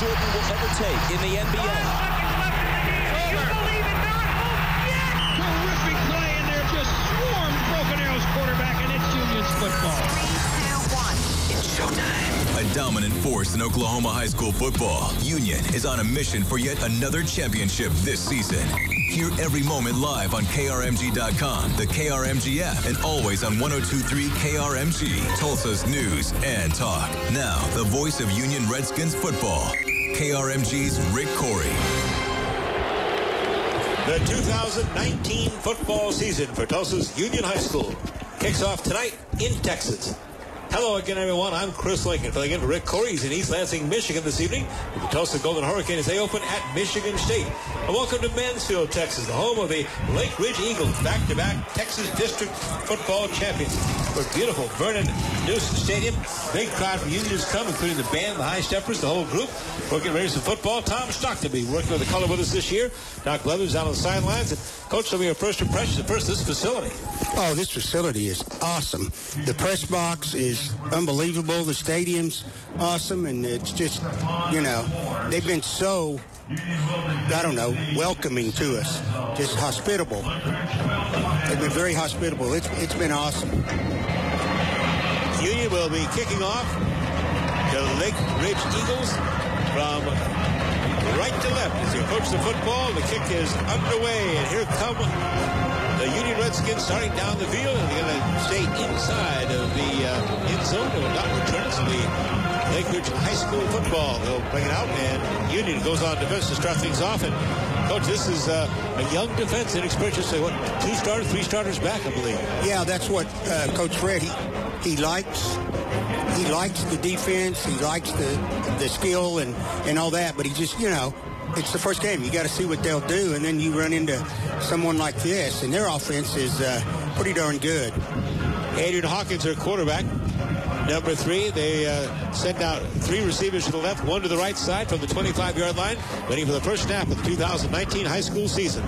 Jordan will ever take in the NBA. You believe in miracles? Yes! Terrific play, and they're just swarmed Broken Arrow's quarterback, and it's Union's football. 3, 2, 1. It's showtime. A dominant force in Oklahoma high school football, Union is on a mission for yet another championship this season. Hear every moment live on KRMG.com, the KRMG app, and always on 102.3 KRMG, Tulsa's news and talk. Now, the voice of Union Redskins football, KRMG's Rick Corey. The 2019 football season for Tulsa's Union High School kicks off tonight in Texas. Hello again, everyone. I'm Chris Lincoln, filling in for Rick Corey. He's in East Lansing, Michigan this evening with the Tulsa Golden Hurricanes. They open at Michigan State. And welcome to Mansfield, Texas, the home of the Lake Ridge Eagles, back-to-back Texas District football champions. For beautiful Vernon Newsom Stadium. Big crowd from Unions come, including the band, the High Steppers, the whole group. We're getting ready for some football. Tom Stockton will be working with the color with us this year. Doc Blevins out on the sidelines. And Coach, some of your first impressions. First, this facility. Oh, this facility is awesome. The press box is unbelievable. The stadium's awesome, and it's just, you know, they've been so, I don't know, welcoming to us, just hospitable. They've been very hospitable. It's been awesome. Union will be kicking off the Lake Ridge Eagles from right to left as they approach the football. The kick is underway, and here come the Union Redskins starting down the field, and they're going to stay inside of the end zone. They will not return it to the Lake Ridge High School football. They'll bring it out, and Union goes on defense to start things off. And Coach, this is a young defense, inexperienced. So what, 2 starters, 3 starters back, I believe. Yeah, that's what Coach Fred, he likes. He likes the defense. He likes the skill and all that. But he just, you know, it's the first game. You got to see what they'll do, and then you run into someone like this, and their offense is pretty darn good. Adrian Hawkins, their quarterback. Number 3, they send out 3 receivers to the left, 1 to the right side from the 25-yard line, waiting for the first snap of the 2019 high school season.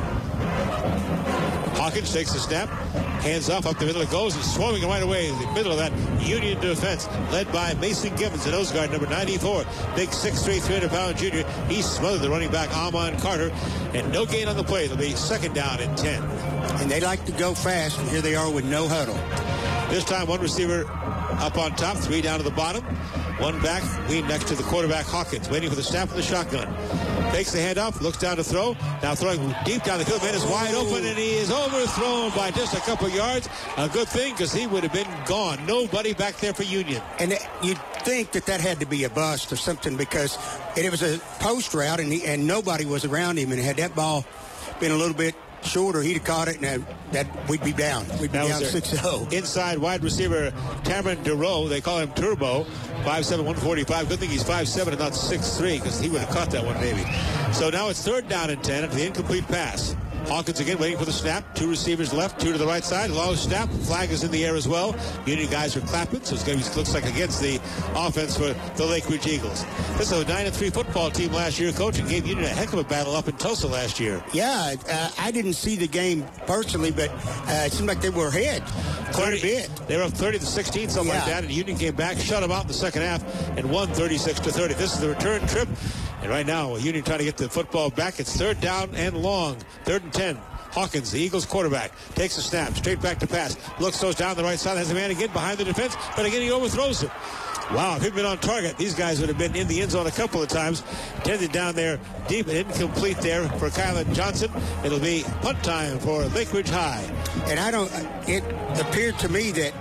Hawkins takes the snap, hands off up the middle it goes, and swarming right away in the middle of that Union defense, led by Mason Gibbons, the nose guard, number 94, big 6'3", 300-pound junior. He smothered the running back, Amon Carter, and no gain on the play. It'll be second down and 10. And they like to go fast, and here they are with no huddle. This time, 1 receiver up on top, 3 down to the bottom. 1 back, lean next to the quarterback, Hawkins, waiting for the snap of the shotgun. Takes the handoff, looks down to throw. Now throwing deep down the field. Man is wide open, and he is overthrown by just a couple yards. A good thing, because he would have been gone. Nobody back there for Union. And you'd think that had to be a bust or something, because it was a post route, and nobody was around him. And had that ball been a little bit shorter, he'd have caught it, and that we'd be down. We'd be down 6-0. Inside wide receiver Cameron DeRoe, they call him Turbo, 5'7", 145. Good thing he's 5'7" and not 6'3", because he would have caught that one maybe. So now it's third down and 10 after the incomplete pass. Hawkins again waiting for the snap. 2 receivers left, 2 to the right side. Low snap. Flag is in the air as well. Union guys are clapping, so it's going to be, looks like, against the offense for the Lake Ridge Eagles. This is a 9-3 football team last year, Coach, and gave Union a heck of a battle up in Tulsa last year. Yeah, I didn't see the game personally, but it seemed like they were ahead quite a bit. They were up 30-16, something like that, and Union came back, shut them out in the second half, and won 36-30. This is the return trip. And right now, Union trying to get the football back. It's third down and long. 3rd and 10. Hawkins, the Eagles quarterback, takes a snap, straight back to pass. Looks, throws down the right side, has a man again behind the defense, but again he overthrows him. Wow, if he'd been on target, these guys would have been in the end zone a couple of times. Tended down there deep and incomplete there for Kylan Johnson. It'll be punt time for Lake Ridge High. And it appeared to me that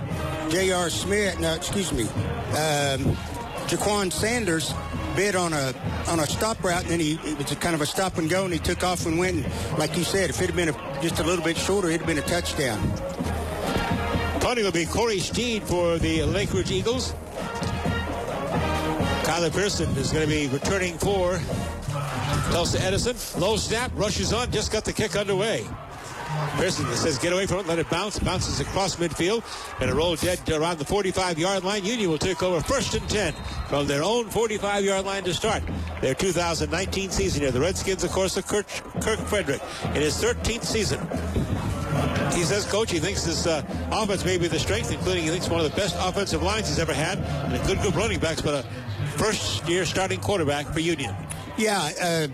Jaquan Sanders bid on a stop route, and then it was a kind of a stop and go, and he took off and went. And like you said, if it had been just a little bit shorter, it'd have been a touchdown. Punting will be Corey Steed for the Lake Ridge Eagles. Kyler Pearson is going to be returning for Tulsa Edison. Low snap, rushes on, just got the kick underway. Pearson says get away from it, let it bounce. Bounces across midfield. And a roll dead around the 45-yard line. Union will take over 1st and 10 from their own 45-yard line to start their 2019 season here. The Redskins, of course, of Kirk Frederick in his 13th season. He says, Coach, he thinks this offense may be the strength, including he thinks one of the best offensive lines he's ever had, and a good group of running backs, but a first-year starting quarterback for Union. Yeah,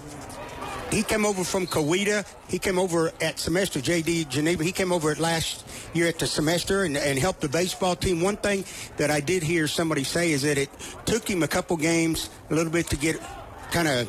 he came over from Coweta. He came over at semester, J.D. Geneva. He came over last year at the semester and helped the baseball team. One thing that I did hear somebody say is that it took him a couple games, a little bit to get kind of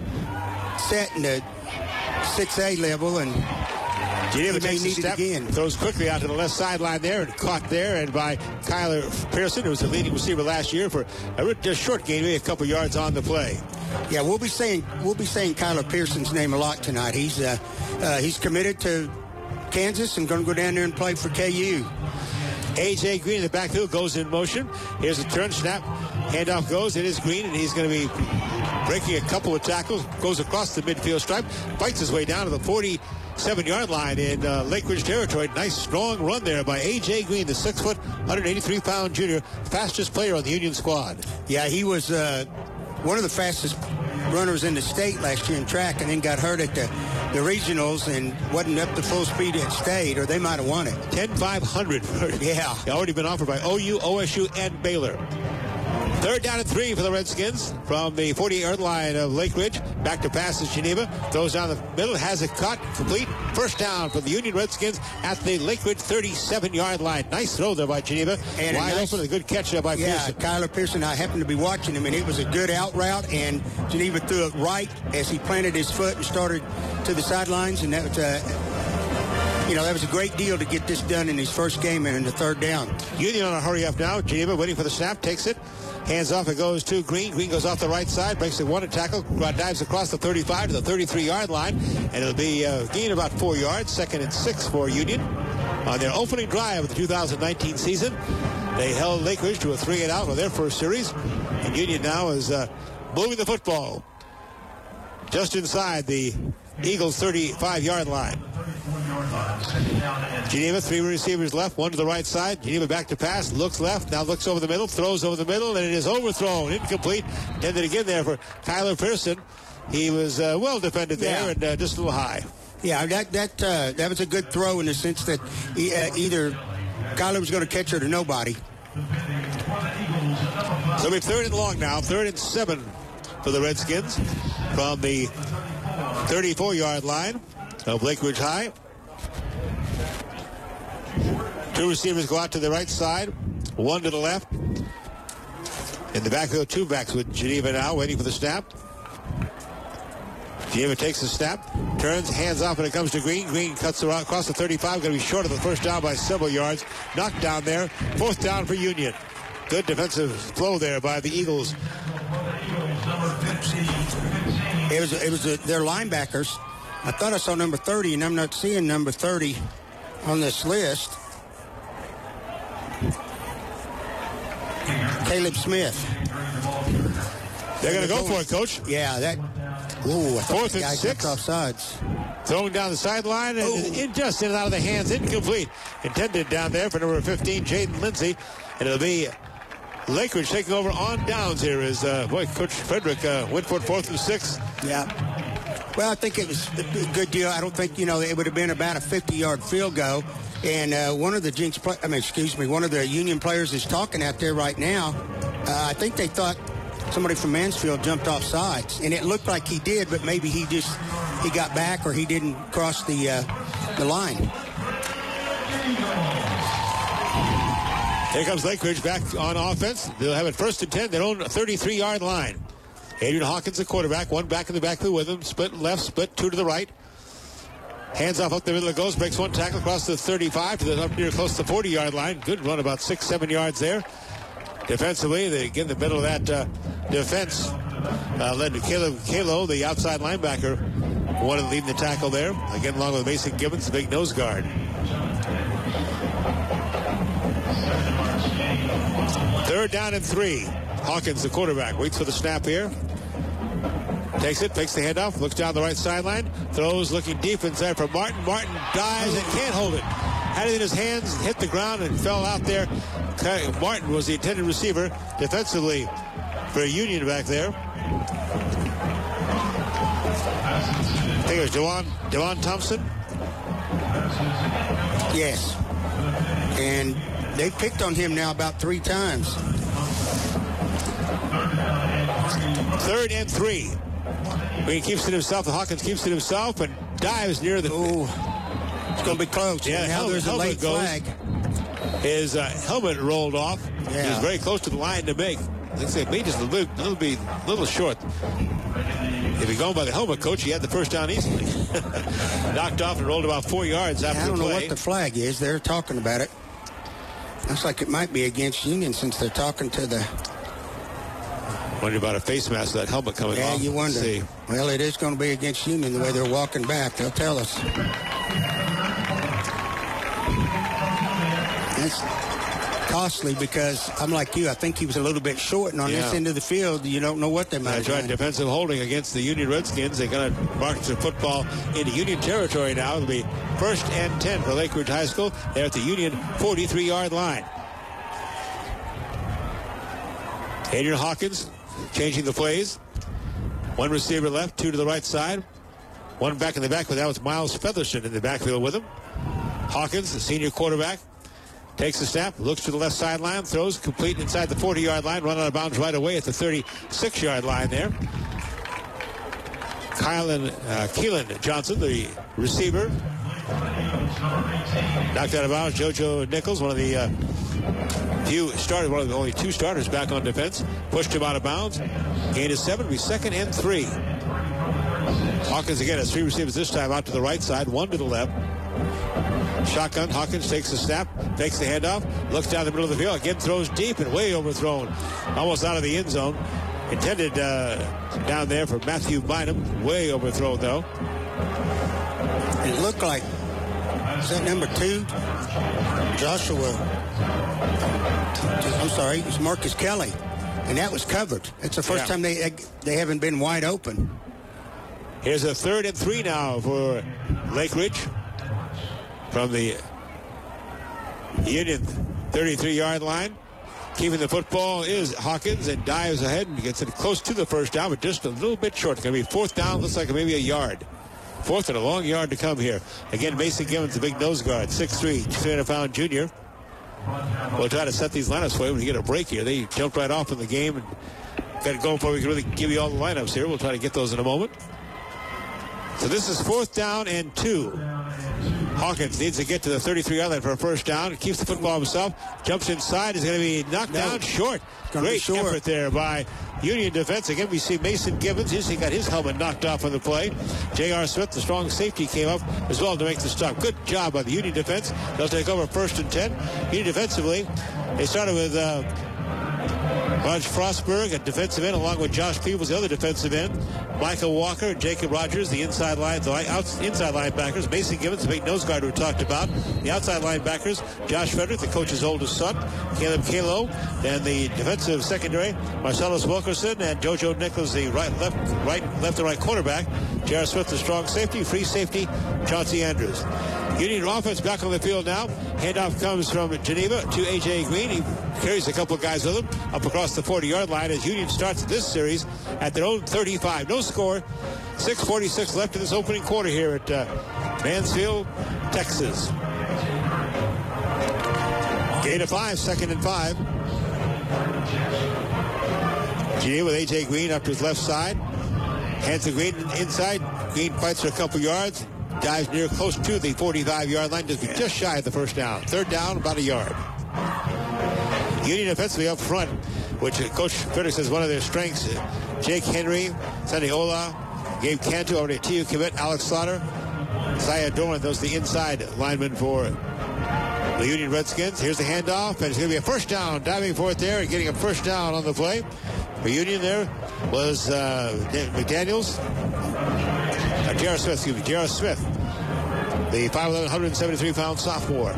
set in the 6A level, and Geneva may takes a need it step, again. throws quickly out to the left sideline there and caught there and by Kyler Pearson, who was the leading receiver last year for a short gain, maybe a couple yards on the play. Yeah, we'll be saying Kyler Pearson's name a lot tonight. He's committed to Kansas and going to go down there and play for KU. A.J. Green in the backfield goes in motion. Here's a turn, snap, handoff goes. It is Green, and he's going to be breaking a couple of tackles, goes across the midfield stripe, fights his way down to the 47-yard line in Lake Ridge territory. Nice, strong run there by A.J. Green, the 6-foot, 183-pound junior, fastest player on the Union squad. Yeah, he was one of the fastest runners in the state last year in track, and then got hurt at the regionals and wasn't up to full speed at state, or they might have won it. 10-500. Yeah. Already been offered by OU, OSU, and Baylor. 3rd down and 3 for the Redskins from the 48-yard line of Lake Ridge. Back to pass is Geneva. Throws down the middle, has it caught, complete. First down for the Union Redskins at the Lake Ridge 37-yard line. Nice throw there by Geneva. And wide open, a good catch there by Pearson. Kyler Pearson, I happened to be watching him, and it was a good out route, and Geneva threw it right as he planted his foot and started to the sidelines, and that was that was a great deal to get this done in his first game and in the 3rd down. Union on a hurry up now. Geneva waiting for the snap, takes it. Hands off, it goes to Green. Green goes off the right side, breaks the one tackle, dives across the 35 to the 33-yard line, and it'll be gain about 4 yards. 2nd and 6 for Union. On their opening drive of the 2019 season, they held Lake Ridge to a 3-and-out on their first series, and Union now is moving the football just inside the Eagles' 35-yard line. Geneva, 3 receivers left, 1 to the right side. Geneva back to pass, looks left, now looks over the middle, throws over the middle, and it is overthrown, incomplete. Intended again there for Kyler Pearson. He was well defended there and just a little high. Yeah, that was a good throw in the sense that either Kyler was going to catch it or nobody. So we're 3rd and long now, 3rd and 7 for the Redskins from the 34-yard line of Lake Ridge High. 2 receivers go out to the right side, 1 to the left. In the backfield, 2 backs with Geneva now, waiting for the snap. Geneva takes the snap, turns, hands off, and it comes to Green. Green cuts around across the 35, going to be short of the first down by several yards. Knocked down there, 4th down for Union. Good defensive flow there by the Eagles. It was their linebackers. I thought I saw number 30, and I'm not seeing number 30 on this list. Caleb Smith. They're going to go for it, Coach. Yeah, that. Ooh, I thought 4th and 6. Offsides. Thrown down the sideline and just in and out of the hands, incomplete. Intended down there for number 15, Jaden Lindsay. And it'll be Lake Ridge taking over on downs here as Coach Frederick went for it 4th and 6. Yeah. Well, I think it was a good deal. I don't think, it would have been about a 50-yard field goal. And one of the Union players is talking out there right now. I think they thought somebody from Mansfield jumped off sides, and it looked like he did, but maybe he got back or he didn't cross the line. Here comes Lake Ridge back on offense. They'll have it 1st and 10, their own 33-yard line. Adrian Hawkins, the quarterback, 1 back in the backfield with him. Split left, split 2 to the right. Hands off up the middle it goes, breaks 1 tackle across the 35 to the up near close to the 40-yard line. Good run, about 6-7 yards there. Defensively, they get in the middle of that defense. Led to Caleb Kalo, the outside linebacker, one of the leading the tackle there. Again, along with Mason Gibbons, the big nose guard. 3rd down and 3. Hawkins, the quarterback, waits for the snap here. Takes it, takes the handoff, looks down the right sideline, throws, looking deep inside for Martin. Martin dives and can't hold it. Had it in his hands, hit the ground, and fell out there. Martin was the intended receiver defensively for Union back there. I think it was DeJuan Thompson. Yes. And they picked on him now about 3 times. 3rd and 3. Green keeps it himself. Hawkins keeps it himself and dives near the... Ooh, it's going to be close. Yeah, now there's a late flag. His helmet rolled off. Yeah. He was very close to the line to make. Let's say maybe just a little short. If you're going by the helmet, coach, he had the first down easily. Knocked off and rolled about 4 yards after the play. I don't know what the flag is. They're talking about it. Looks like it might be against Union since they're talking to the... Wonder about a face mask, that helmet coming off. Yeah, you wonder. See. Well, it is going to be against Union the way they're walking back. They'll tell us. That's costly because I'm like you. I think he was a little bit short, and on this end of the field, you don't know what they might have done. That's right. Defensive holding against the Union Redskins. They're going to march the football into Union territory now. It'll be 1st and 10 for Lake Ridge High School. They're at the Union 43-yard line. Adrian Hawkins changing the plays. One receiver left, 2 to the right side. One back in the back, but that was Miles Featherston in the backfield with him. Hawkins, the senior quarterback, takes the snap, looks to the left sideline, throws complete inside the 40-yard line, run out of bounds right away at the 36-yard line there. Keelan Johnson, the receiver, knocked out of bounds. JoJo Nichols, one of the one of the only 2 starters back on defense, pushed him out of bounds. Gain is 7, be 2nd and 3. Hawkins again has 3 receivers this time out to the right side, 1 to the left. Shotgun, Hawkins takes the snap, takes the handoff, looks down the middle of the field, again throws deep and way overthrown, almost out of the end zone. Intended down there for Matthew Bynum, way overthrown though. It looked like, is that number 2? Joshua. I'm sorry, it's Marcus Kelly, and that was covered. It's the first time they haven't been wide open. Here's a 3rd and 3 now for Lake Ridge from the Union 33-yard line. Keeping the football is Hawkins and dives ahead and gets it close to the first down, but just a little bit short. It's going to be 4th down, looks like maybe a yard. 4th and a long yard to come here. Again, Mason Gibbons, the big nose guard, 6'3", 200-pound junior. We'll try to set these lineups for you when we get a break here. They jumped right off in the game and got it going before we can really give you all the lineups here. We'll try to get those in a moment. So this is 4th down and 2. Hawkins needs to get to the 33-yard line for a first down. Keeps the football himself. Jumps inside. Is going to be knocked down short. Great effort there by Union defense. Again, we see Mason Gibbons. He got his helmet knocked off on the play. J.R. Smith, the strong safety, came up as well to make the stop. Good job by the Union defense. They'll take over 1st and 10. Union defensively, they started with Raj Frostberg at defensive end, along with Josh Peebles, the other defensive end. Michael Walker, Jacob Rogers, the inside linebackers. Mason Gibbons, the big nose guard we talked about. The outside linebackers, Josh Frederick, the coach's oldest son. Caleb Kalo, and the defensive secondary, Marcellus Wilkerson, and JoJo Nichols, the left and right quarterback. J.R. Smith, the strong safety. Free safety, Chauncey Andrews. Union offense back on the field now. Handoff comes from Geneva to A.J. Green. He carries a couple of guys with him up across the 40-yard line as Union starts this series at their own 35. No score. 6:46 left in this opening quarter here at Mansfield, Texas. Gain of 5, 2nd and 5. Geneva with A.J. Green up to his left side. Hands to Green inside. Green fights for a couple yards. Dives near close to the 45-yard line, just shy of the first down. 3rd down, about a yard. Union offensively up front, which Coach Frederick says one of their strengths. Jake Henry, Sonny Ola, Gabe Cantu, already a TU commit, Alex Slaughter, Zaya Doran, those are the inside linemen for the Union Redskins. Here's the handoff, and it's going to be a first down. Diving for it there and getting a first down on the play. For Union there was McDaniels. J.R. Smith, the 5'11", 173-pound sophomore.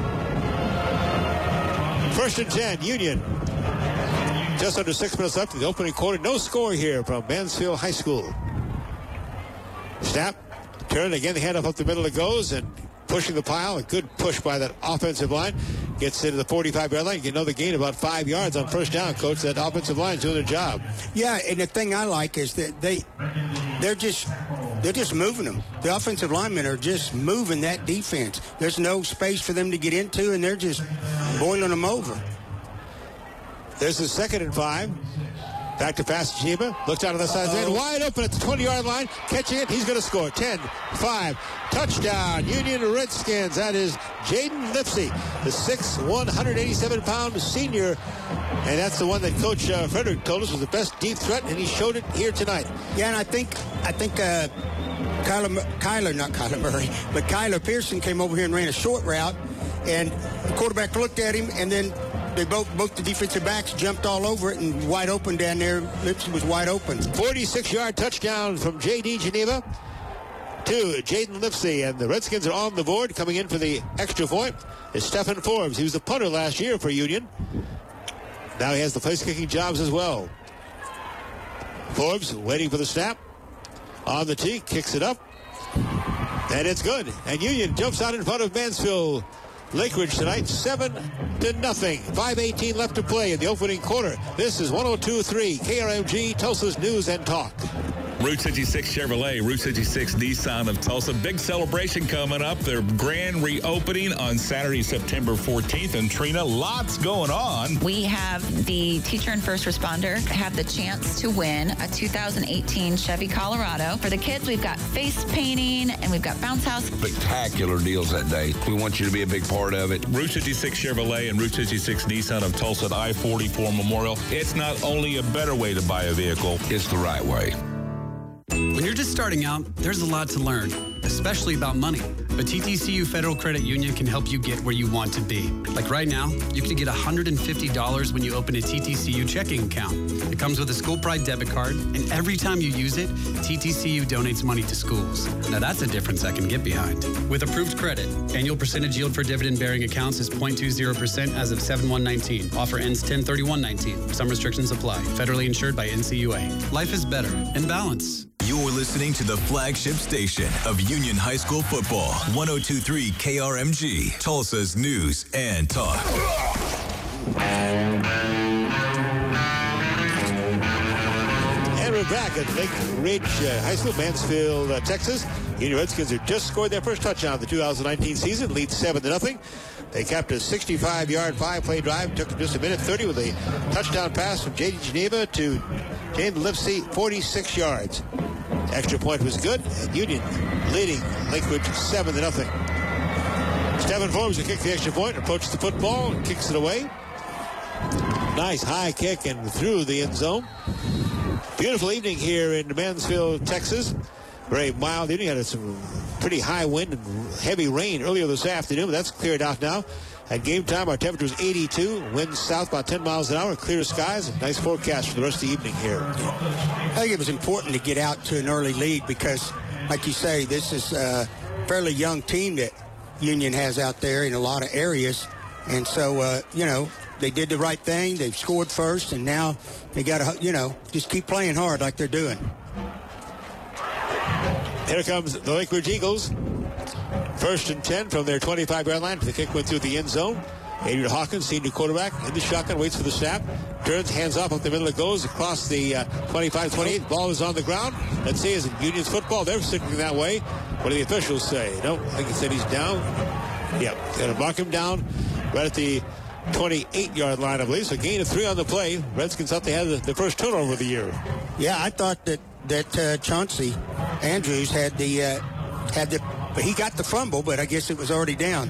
1st and 10, Union. Just under 6 minutes left in the opening quarter. No score here from Mansfield High School. Snap, turn again, the handoff up the middle it goes, and pushing the pile. A good push by that offensive line. Gets into the 45-yard line. You know the gain about 5 yards on first down, Coach. That offensive line is doing their job. Yeah, and the thing I like is that they're just moving them. The offensive linemen are just moving that defense. There's no space for them to get into, and they're just boiling them over. There's the 2nd and 5. Back to pass to Geneva. Looks out on the side. Wide open at the 20-yard line. Catching it. He's going to score. 10-5. Touchdown. Union Redskins. That is Jaden Lipsey, the 6'1", 187-pound senior. And that's the one that Coach Frederick told us was the best deep threat, and he showed it here tonight. Yeah, and I think Kyler Pearson came over here and ran a short route, and the quarterback looked at him, and then they both the defensive backs jumped all over it, and wide open down there. Lipsey was wide open. 46-yard touchdown from J.D. Geneva to Jaden Lipsey, and the Redskins are on the board. Coming in for the extra point is Stephen Forbes. He was the punter last year for Union. Now he has the place-kicking jobs as well. Forbes waiting for the snap. On the tee, kicks it up. And it's good. And Union jumps out in front of Mansfield Lakeridge tonight, 7-0. 5:18 left to play in the opening quarter. This is 102.3 KRMG, Tulsa's News and Talk. Route 66 Chevrolet, Route 66 Nissan of Tulsa. Big celebration coming up. Their grand reopening on Saturday, September 14th. And Trina, lots going on. We have the teacher and first responder have the chance to win a 2018 Chevy Colorado. For the kids, we've got face painting and we've got bounce house. Spectacular deals that day. We want you to be a big part of it. Route 66 Chevrolet and Route 66 Nissan of Tulsa at I-44 Memorial. It's not only a better way to buy a vehicle, It's the right way. When you're just starting out, there's a lot to learn, especially about money. But TTCU Federal Credit Union can help you get where you want to be. Like right now, you can get $150 when you open a TTCU checking account. It comes with a School Pride debit card, and every time you use it, TTCU donates money to schools. Now that's a difference I can get behind. With approved credit, annual percentage yield for dividend-bearing accounts is 0.20% as of 7/1/19. Offer ends 10/31/19. Some restrictions apply. Federally insured by NCUA. Life is better in balance. You're listening to the flagship station of Union High School football, 102.3 KRMG, Tulsa's News and Talk. And we're back at Lake Ridge High School, Mansfield, Texas. Union Redskins have just scored their first touchdown of the 2019 season, lead 7-0. They capped a 65-yard, 5-play drive. Took just a minute 30 with a touchdown pass from J.D. Geneva to Jaden Lipsey, 46 yards. Extra point was good, and Union leading Lake Ridge 7-0. Stephen Forbes will kick the extra point, approaches the football, and kicks it away. Nice high kick and through the end zone. Beautiful evening here in Mansfield, Texas. Very mild evening. Had some pretty high wind and heavy rain earlier this afternoon, but that's cleared out now. At game time, our temperature was 82. Winds south about 10 miles an hour. Clear skies. Nice forecast for the rest of the evening here. I think it was important to get out to an early lead because, like you say, this is a fairly young team that Union has out there in a lot of areas. And so, they did the right thing. They've scored first, and now they got to, just keep playing hard like they're doing. Here comes the Lake Ridge Eagles. 1st and 10 from their 25-yard line. The kick went through the end zone. Adrian Hawkins, senior quarterback, in the shotgun, waits for the snap. Turns, hands off up the middle. It goes across the 25-28. Ball is on the ground. Let's see, is it Union's football? They're signaling that way. What do the officials say? No, I think he said he's down. Yeah, going to mark him down right at the 28-yard line, I believe. So gain of 3 on the play. Redskins thought they had the first turnover of the year. Yeah, I thought that Chauncey Andrews had the he got the fumble, but I guess it was already down.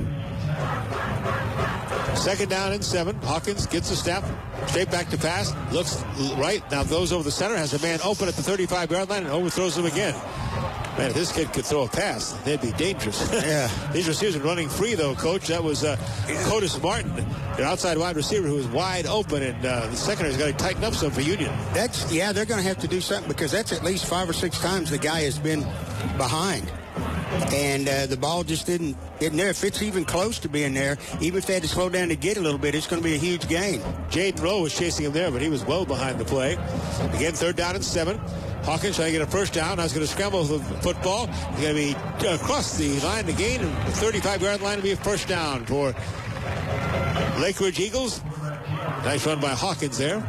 2nd down and 7. Hawkins gets the snap. Straight back to pass. Looks right. Now goes over the center. Has a man open at the 35-yard line and overthrows him again. Man, if this kid could throw a pass, they'd be dangerous. Yeah. These receivers are running free, though, Coach. That was Codis Martin, their outside wide receiver, who was wide open, and the secondary's got to tighten up some for Union. They're going to have to do something because that's at least 5 or 6 times the guy has been behind. And the ball just isn't there. If it's even close to being there, even if they had to slow down to get a little bit, it's going to be a huge gain. Jaden Rowe was chasing him there, but he was well behind the play. Again, 3rd down and 7. Hawkins trying to get a first down. Now he's going to scramble the football. He's going to be across the line to gain, and the 35-yard line to be a first down for Lake Ridge Eagles. Nice run by Hawkins there.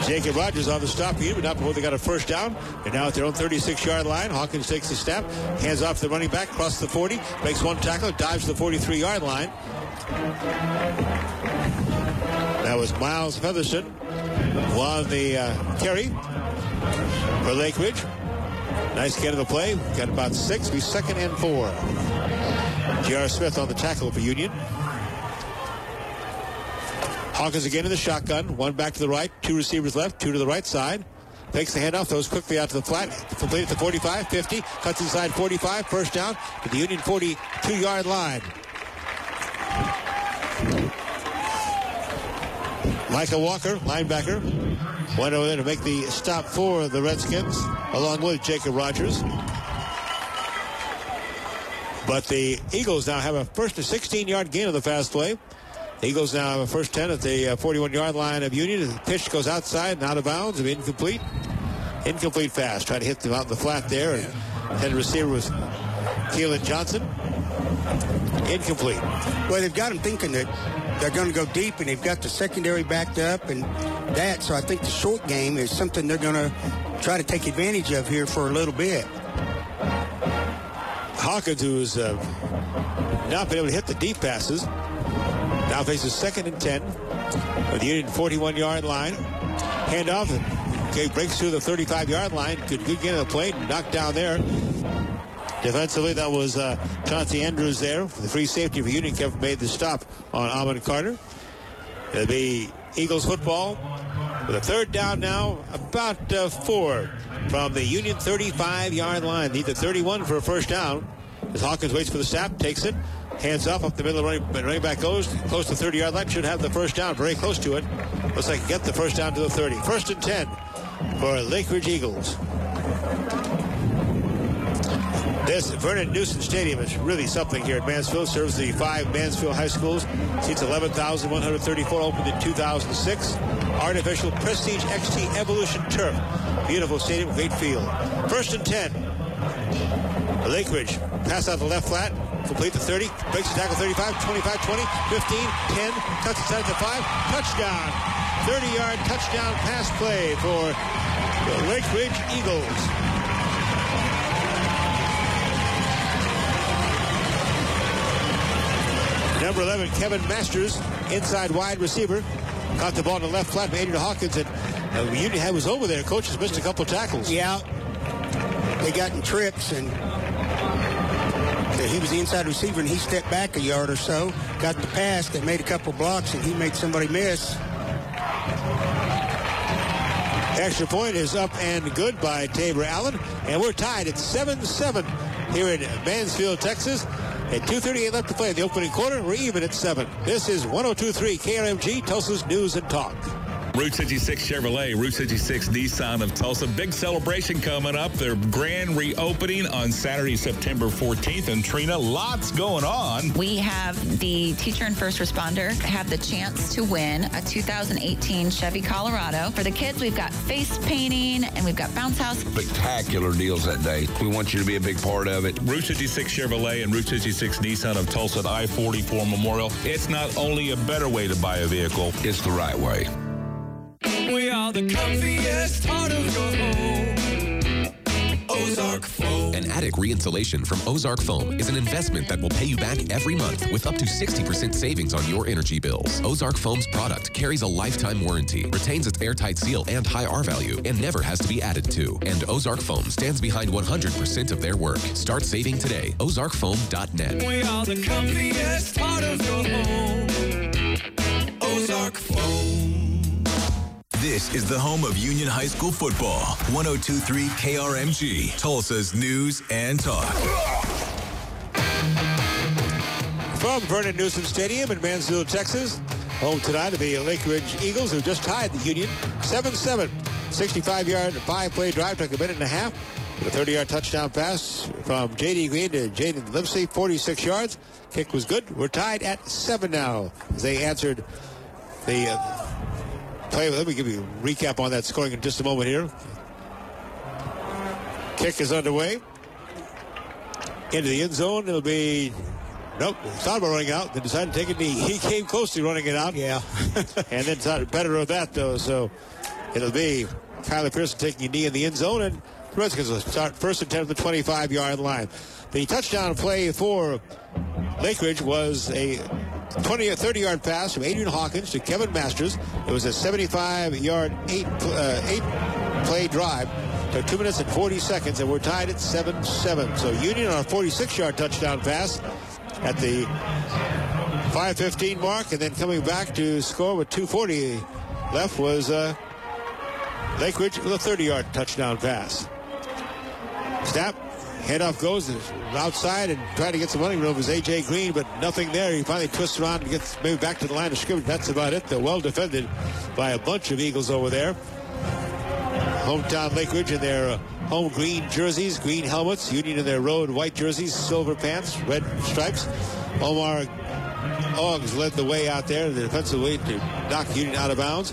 Jacob Rogers on the stop here, but not before they got a first down. They're now at their own 36-yard line. Hawkins takes the snap, hands off to the running back, crosses the 40, makes one tackle, dives to the 43-yard line. That was Miles Featherston won the carry for Lake Ridge. Nice get of the play. Got about 6. Be 2nd and 4. J.R. Smith on the tackle for Union. Hawkins again in the shotgun. One back to the right. 2 receivers left. 2 to the right side. Takes the handoff. Throws quickly out to the flat. Complete at the 45, 50. Cuts inside 45. First down to the Union 42-yard line. Micah Walker, linebacker, went over there to make the stop for the Redskins, along with Jacob Rogers. But the Eagles now have a first and 16-yard gain of the fast play. The Eagles now have a first 10 at the 41-yard line of Union. The pitch goes outside and out of bounds. Incomplete. Incomplete pass. Trying to hit them out in the flat there. And then the receiver was Keelan Johnson. Incomplete. Well, they've got them thinking that they're going to go deep, and they've got the secondary backed up and that. So I think the short game is something they're going to try to take advantage of here for a little bit. Hawkins, who's not been able to hit the deep passes, now faces 2nd and 10 with the Union 41-yard line. Handoff. Okay, breaks through the 35-yard line. Good gain of the play. Knocked down there. Defensively, that was Chauncey Andrews there. The free safety for Union made the stop on Amon Carter. It'll be Eagles football with a third down now, about 4 from the Union 35-yard line. Need the 31 for a first down. As Hawkins waits for the snap, takes it, hands off up the middle of running back goes close to the 30-yard line. Should have the first down, very close to it. Looks like get the first down to the 30. 1st and 10 for Lake Ridge Eagles. This Vernon Newsom Stadium is really something here at Mansfield. Serves the 5 Mansfield high schools. Seats 11,134. Opened in 2006. Artificial Prestige XT Evolution Turf. Beautiful stadium, great field. 1st and 10. Lake Ridge. Pass out the left flat. Complete the 30. Breaks the tackle 35, 25, 20, 15, 10. Cuts inside the 5. Touchdown. 30-yard touchdown pass play for the Lake Ridge Eagles. Number 11, Kevin Masters, inside wide receiver. Caught the ball in the left flat, made it to Hawkins, and Union was over there. Coach has missed a couple tackles. Yeah, they got in trips, and he was the inside receiver, and he stepped back a yard or so, got the pass, that made a couple blocks, and he made somebody miss. Extra point is up and good by Tabor Allen, and we're tied at 7-7 here in Mansfield, Texas. At 2:38 left to play in the opening quarter. We're even at 7. This is 102.3 KRMG, Tulsa's News and Talk. Route 66 Chevrolet, Route 66 Nissan of Tulsa. Big celebration coming up. Their grand reopening on Saturday, September 14th. And Trina, lots going on. We have the teacher and first responder have the chance to win a 2018 Chevy Colorado. For the kids, we've got face painting and we've got bounce house. Spectacular deals that day. We want you to be a big part of it. Route 66 Chevrolet and Route 66 Nissan of Tulsa at I-44 Memorial. It's not only a better way to buy a vehicle, It's the right way. We are the comfiest part of your home. Ozark Foam. An attic reinsulation from Ozark Foam is an investment that will pay you back every month with up to 60% savings on your energy bills. Ozark Foam's product carries a lifetime warranty, retains its airtight seal and high R value, and never has to be added to. And Ozark Foam stands behind 100% of their work. Start saving today. OzarkFoam.net. We are the comfiest part of your home. Ozark Foam. This is the home of Union High School football. 102.3 KRMG, Tulsa's News and Talk. From Vernon Newsom Stadium in Mansfield, Texas, home tonight of the Lake Ridge Eagles, who just tied the Union 7-7. 65-yard, 5-play drive, took a minute and a half. With a 30-yard touchdown pass from J.D. Green to Jaden Lipsey, 46 yards. Kick was good. We're tied at 7 now as they answered the play. Let me give you a recap on that scoring in just a moment here. Kick is underway. Into the end zone. It'll be... Nope. Thought about running out. Then decided to take a knee. He came close to running it out. Yeah. And then thought better of that, though. So It'll be Kyler Pearson taking a knee in the end zone, and the Redskins will start first and 10 at the 25-yard line. The touchdown play for Lake Ridge was a 30-yard pass from Adrian Hawkins to Kevin Masters. It was a 75-yard, eight-play drive. Took 2 minutes and 40 seconds, and we're tied at 7-7. So Union on a 46-yard touchdown pass at the 5:15 mark, and then coming back to score with 2:40 left was Lake Ridge with a 30-yard touchdown pass. Snap, handoff goes outside and trying to get some running room was A.J. Green, but nothing there. He finally twists around and gets maybe back to the line of scrimmage. That's about it. They're well defended by a bunch of Eagles over there. Hometown Lake Ridge in their home green jerseys, green helmets. Union in their road white jerseys, silver pants, red stripes. Omar Oggs led the way out there, the defensive way to knock Union out of bounds.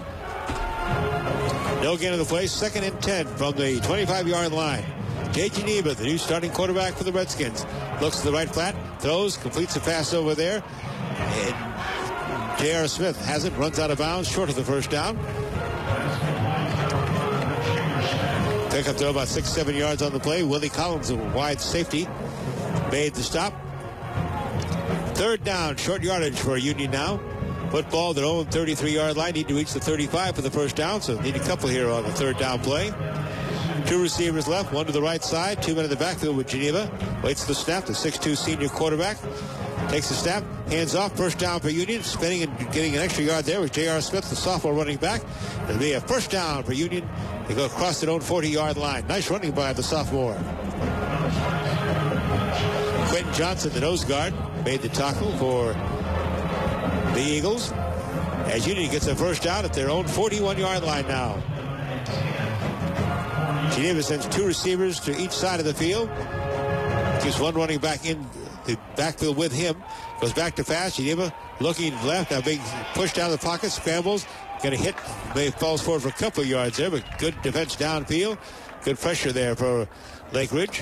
No gain of the play. 2nd and 10 from the 25-yard line. Jay Geneva, the new starting quarterback for the Redskins, looks to the right flat, throws, completes a pass over there. And J.R. Smith has it, runs out of bounds, short of the first down. Pick up to about 6-7 yards on the play. Willie Collins, a wide safety, made the stop. 3rd down, short yardage for Union now. Football, their own 33-yard line. Need to reach the 35 for the first down, so need a couple here on the 3rd down play. 2 receivers left, 1 to the right side, 2 men in the backfield with Geneva. Waits the snap, the 6'2 senior quarterback. Takes the snap, hands off, first down for Union. Spinning and getting an extra yard there with J.R. Smith, the sophomore running back. It'll be a first down for Union. They go across their own 40-yard line. Nice running by the sophomore. Quentin Johnson, the nose guard, made the tackle for the Eagles. As Union gets a first down at their own 41-yard line now. Geneva sends 2 receivers to each side of the field. Keeps one running back in the backfield with him. Goes back to pass. Geneva looking left. Now being pushed down the pocket. Scrambles. Going to hit. Maybe falls forward for a couple of yards there, but good defense downfield. Good pressure there for Lake Ridge.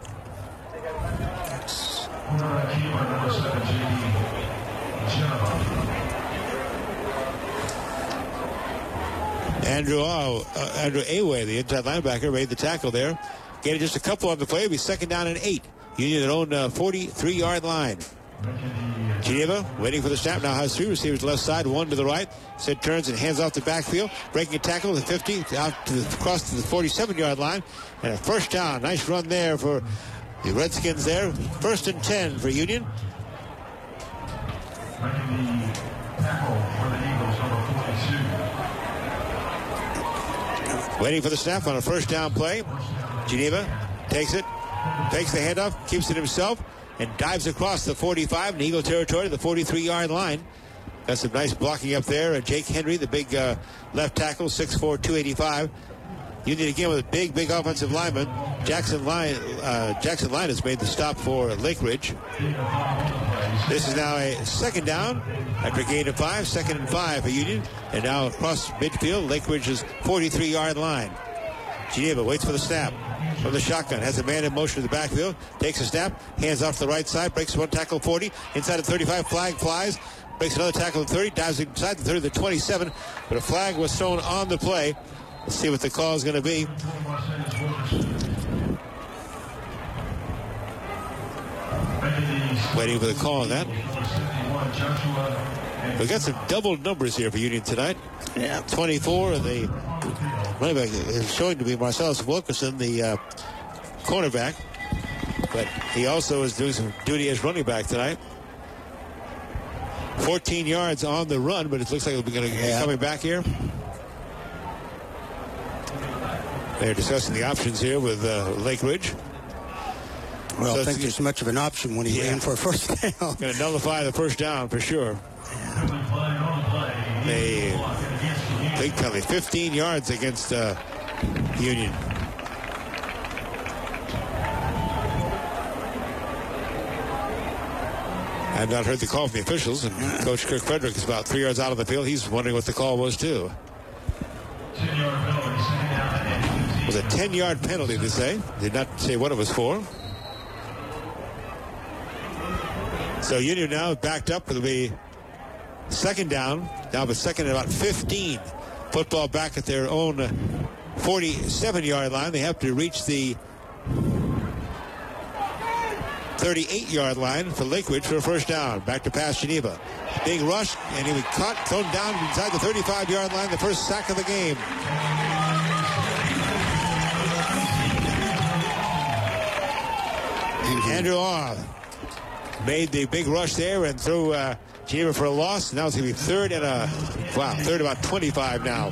Andrew Away, the inside linebacker, made the tackle there. Getting just a couple on the play. It'll be 2nd down and 8. Union their own 43-yard line. Geneva waiting for the snap. Now has 3 receivers left side, 1 to the right. Sid turns and hands off the backfield. Breaking a tackle at the 50, out to across to the 47-yard line. And a first down. Nice run there for the Redskins there. 1st and 10 for Union. Waiting for the snap on a first down play. Geneva takes it, takes the handoff, keeps it himself, and dives across the 45 in Eagle territory to the 43-yard line. Got some nice blocking up there. Jake Henry, the big left tackle, 6'4", 285. Union again with a big offensive lineman. Jackson Linus made the stop for Lake Ridge. This is now a 2nd down after a gain of 5. 2nd and 5 for Union. And now across midfield, Lake Ridge's 43-yard line. Geneva waits for the snap from the shotgun. Has a man in motion to the backfield. Takes a snap. Hands off to the right side. Breaks one tackle 40. Inside the 35. Flag flies. Breaks another tackle at 30. Dives inside the 30 to the 27. But a flag was thrown on the play. Let's see what the call is going to be. Waiting for the call on that. We've got some double numbers here for Union tonight. Yeah. 24, and the running back is showing to be Marcellus Wilkerson, the cornerback. But he also is doing some duty as running back tonight. 14 yards on the run, but it looks like he'll be going to be coming back here. They're discussing the options here with Lake Ridge. Well, so I think there's much of an option when he ran for a first down. Going to nullify the first down for sure. A big penalty, 15 yards against Union. I've not heard the call from the officials, and Coach Kirk Frederick is about 3 yards out of the field. He's wondering what the call was, too. It was a 10-yard penalty, they say. Did not say what it was for. So Union now backed up. It'll be 2nd down. Now, but 2nd and about 15 Football back at their own 47-yard line. They have to reach the 38-yard line for Lakeridge for a first down. Back to pass Geneva. Big rush, and he was caught, thrown down inside the 35-yard line, the first sack of the game. Andrew Orr made the big rush there and threw Geneva for a loss. Now it's going to be third about 25 now.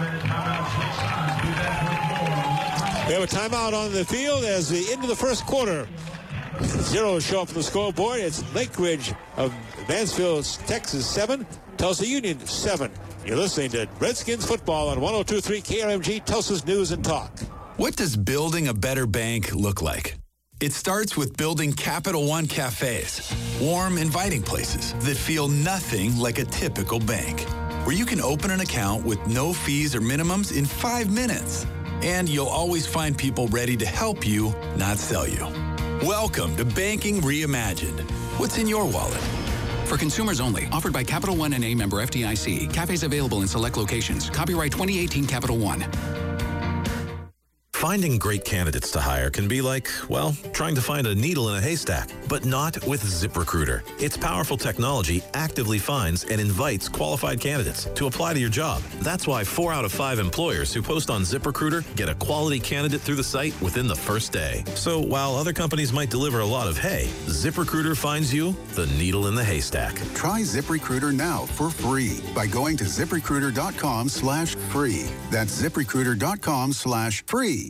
We have a timeout on the field as the end of the first quarter. Zeros show up on the scoreboard. It's Lakeridge of Mansfield, Texas 7, Tulsa Union 7. You're listening to Redskins football on 102.3 KRMG, Tulsa's News and Talk. What does building a better bank look like? It starts with building Capital One cafes, warm, inviting places that feel nothing like a typical bank, where you can open an account with no fees or minimums in 5 minutes. And you'll always find people ready to help you, not sell you. Welcome to Banking Reimagined. What's in your wallet? For consumers only. Offered by Capital One and a member FDIC. Cafes available in select locations. Copyright 2018 Capital One. Finding great candidates to hire can be like, well, trying to find a needle in a haystack, but not with ZipRecruiter. Its powerful technology actively finds and invites qualified candidates to apply to your job. That's why 4 out of 5 employers who post on ZipRecruiter get a quality candidate through the site within the first day. So while other companies might deliver a lot of hay, ZipRecruiter finds you the needle in the haystack. Try ZipRecruiter now for free by going to ZipRecruiter.com/free. That's ZipRecruiter.com/free.